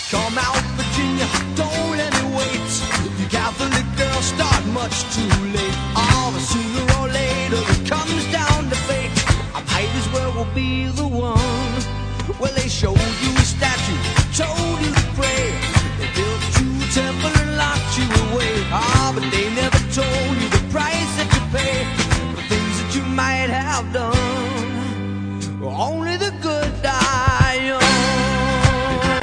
Come out, Virginia, don't let me wait. You Catholic girls start much too late. Oh, but sooner or later it comes down to fate. I might as well will be the one. Well, they showed you a statue, told you to pray. They built you a temple and locked you away. Ah, but they never told you the price that you pay for things that you might have done.